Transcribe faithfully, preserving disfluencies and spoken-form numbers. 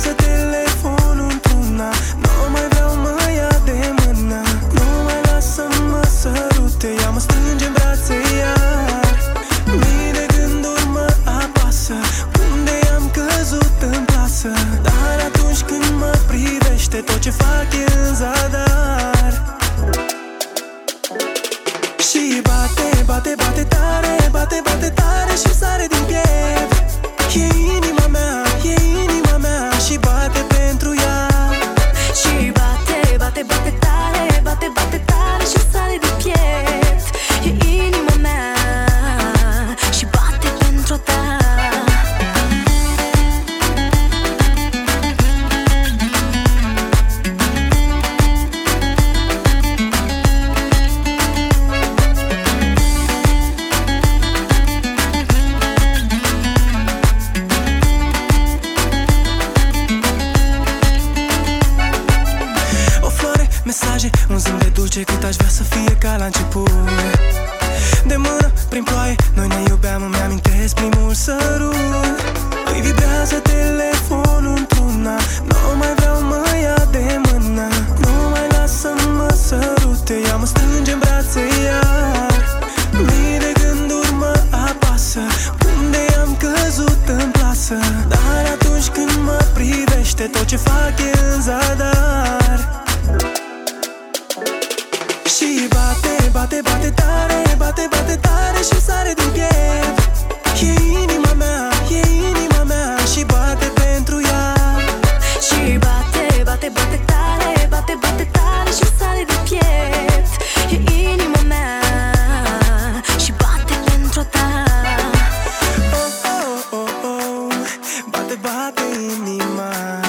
vibrează telefonul într-una. Nu mai vreau, mă ia de mână. Nu mai lasă-mă sărute. Ea mă strânge în brațe iar. Mii de gânduri mă apasă. Unde am căzut în plasă. Dar atunci când mă privește, tot ce fac e în zadar. Și bate, bate, bate tare, bate, bate tare și sare din piept. E inima mea, e inima mea și bate pentru ea. Și bate, bate, bate tare, bate, bate tare și sare din piept. E inima mea și bate pentru ta. Mesaje, un zâmbet dulce, cât aș vrea să fie ca la început. De mână, prin ploaie, noi ne iubeam, îmi amintesc primul sărut. Îi vibrează telefonul într-una. Nu mai vreau, mă ia de mână. Nu mai lasă-mă sărute. Ea mă strânge în brațe iar. Mii de gânduri mă apasă. Unde am căzut în plasă. Dar atunci când mă privește, tot ce fac e în zadar. Și bate, bate, bate tare, bate, bate tare și sare din piept. E inima mea, e inima mea și bate pentru ea. Și bate, bate, bate tare, bate, bate tare și sare din piept. E inima mea și bate pentru ta. Oh, oh, oh, oh, bate, bate inima.